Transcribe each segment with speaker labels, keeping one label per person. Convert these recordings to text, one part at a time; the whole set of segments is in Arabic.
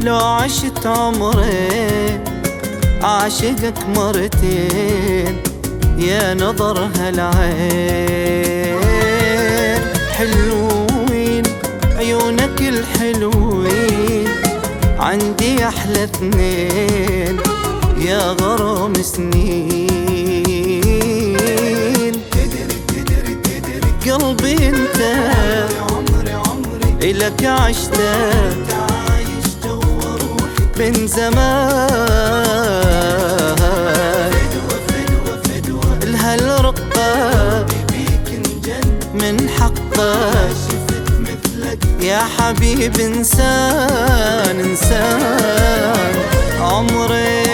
Speaker 1: لو عشت عمري عاشقك مرتين يا نظر هالعين. حلوين عيونك الحلوين، عندي أحلى اثنين يا غرام سنين. قلبي انت إلك عشته من زمان، الهالرقة من حقك يا حبيب إنسان إنسان. عمري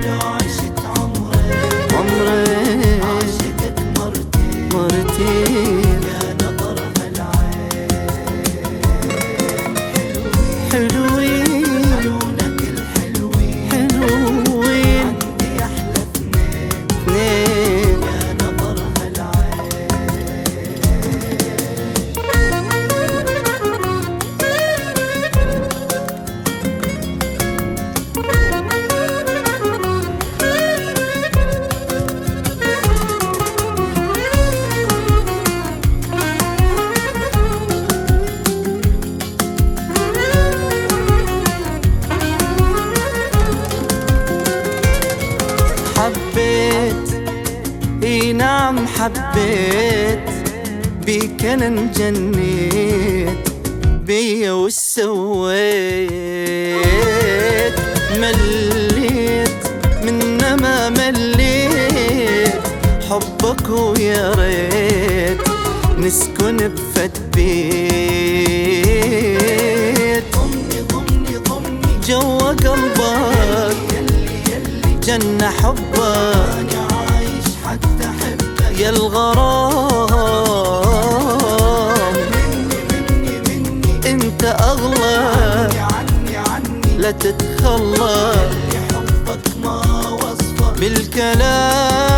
Speaker 1: عاشقك مرتين يا نظر هالعين. حلوين عيونك الحلوين، عندي أحلى اثنين يا نظر حبيت، اي نعم حبيت بيك انا انجنيت بيا وسويت. مليت من ما مليت حبك ويا ريت نسكن بفد بيت. جوا قلبك جنة حبك عايش حتى حبك يا الغرام. انت اغلى لا تتخلى، حبك ما وصفه بالكلام.